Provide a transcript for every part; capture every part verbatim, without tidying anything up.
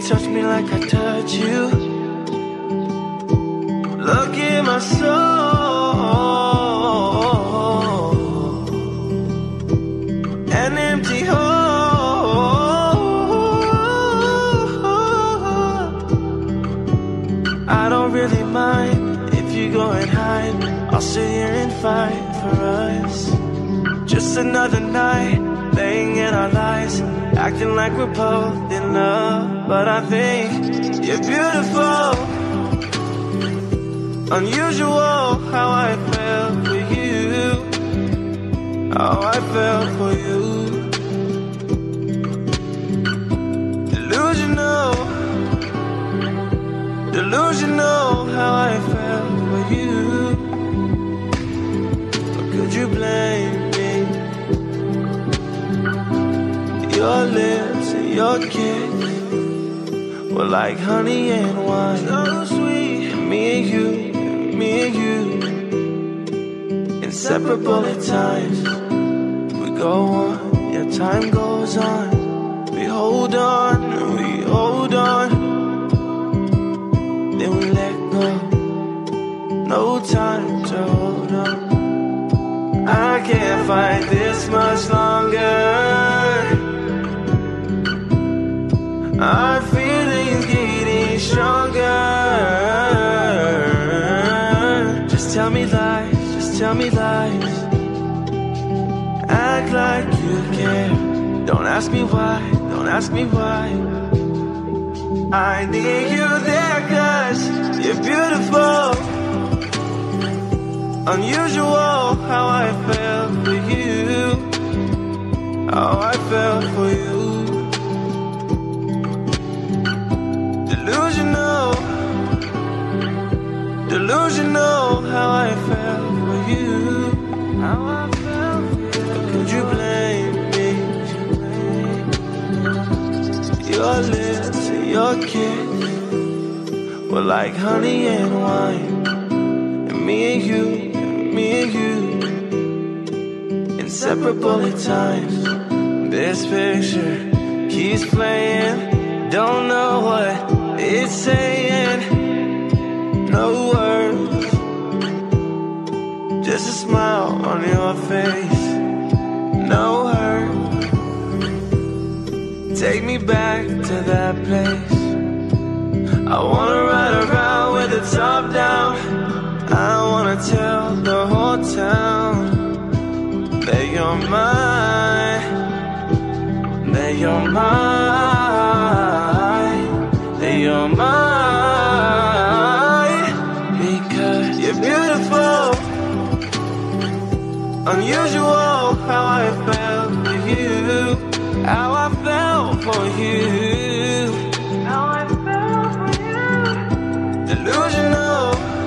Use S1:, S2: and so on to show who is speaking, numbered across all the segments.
S1: touch me like I touch you. Look in my soul, an empty hole. I don't really mind if you go and hide. I'll sit here and fight for us. Just another night, laying in our lies, acting like we're both in love. But I think you're beautiful. Unusual how I fell for you, how I fell for you. Delusional, delusional how I fell for you. But could you blame me? Your lips and your kiss were like honey and wine, so sweet. And me and you, me and you, inseparable at times. We go on, yeah, time goes on. We hold on, we hold on, then we let go. No time to hold on. I can't fight this much longer. Our feelings getting stronger. Just tell me lies, just tell me lies. Act like you care. Don't ask me why, don't ask me why. I need you there cause you're beautiful. Unusual how I fell for you, how I fell for you. Delusional, delusional how I fell for you, how I fell for you. Could you blame me? Your lips and your kiss were like honey and wine. And me and you, me and you, inseparable at times. This picture keeps playing, don't know what it's saying. No words, just a smile on your face. No hurt, take me back to that place. I wanna ride around with the top down. I wanna tell the whole town that you're mine, that you're mine, that you're mine. Because you're beautiful. Unusual how I fell for you, how I fell for you, how I fell for you. Delusional,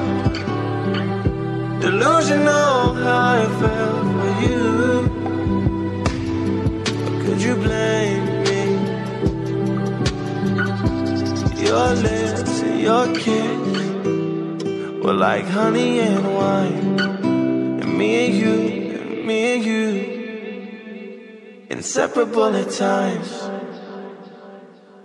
S1: delusional how I fell for you. But could you blame me? Your lips and your kiss were like honey and wine. And me and you, me and you, inseparable at times.